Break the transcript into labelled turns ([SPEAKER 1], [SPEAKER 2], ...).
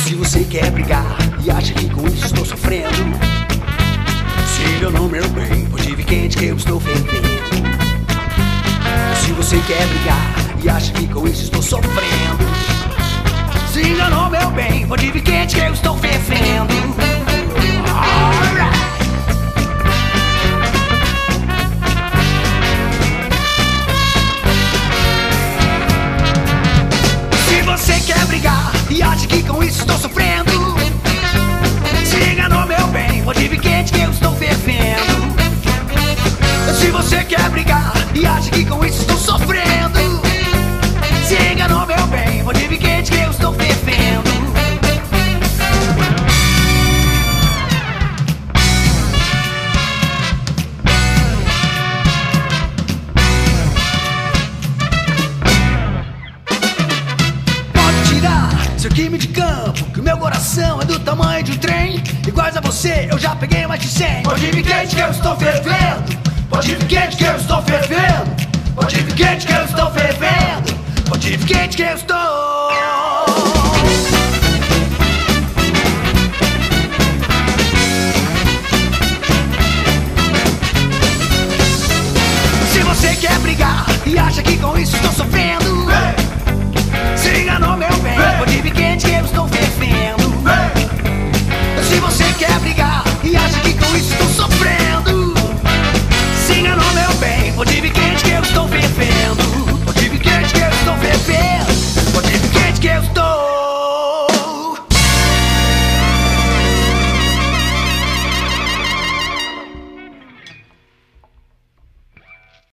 [SPEAKER 1] Se você quer brigar e acha que com isso estou sofrendo, siga no meu bem, pois tive quente que eu estou fervendo. Se você quer brigar e acha que com isso estou sofrendo, siga no meu bem, pois tive quente que eu estou fervendo. Se você quer brigar e acha que com isso estou sofrendo, siga no meu bem, motive quente que eu estou fervendo. Se você quer brigar e acha que com isso estou sofrendo, siga no meu bem, motive quente que eu estou fervendo. Seu time de campo, que o meu coração é do tamanho de um trem. Iguais a você, eu já peguei mais de 100. Motive quente que eu estou fervendo. Motive quente que eu estou fervendo. Motive quente que eu estou fervendo. Motive quente que eu estou. Se você quer brigar e acha que com isso estou sofrendo,